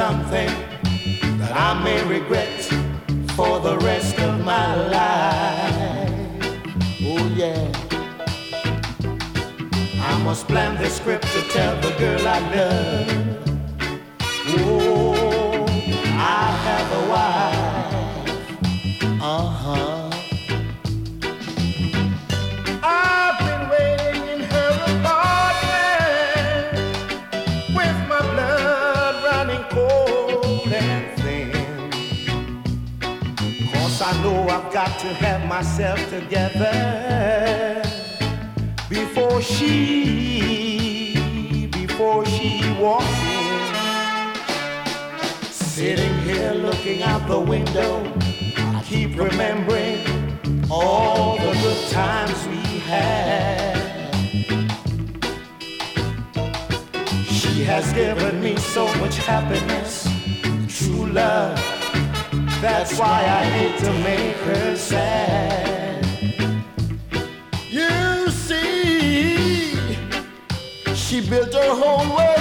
something that I may regret for the rest of my life. Oh yeah, I must plan the script to tell the girl I love. Oh, I have a wife. Uh-huh. I've been waiting in her apartment with my blood running cold and thin. 'Cause I know I've got to have myself together before she walks in. Sitting here looking out the window, I keep remembering all the good times we had. She has given me so much happiness, true love. That's why I hate to make her sad. You see, she built her whole world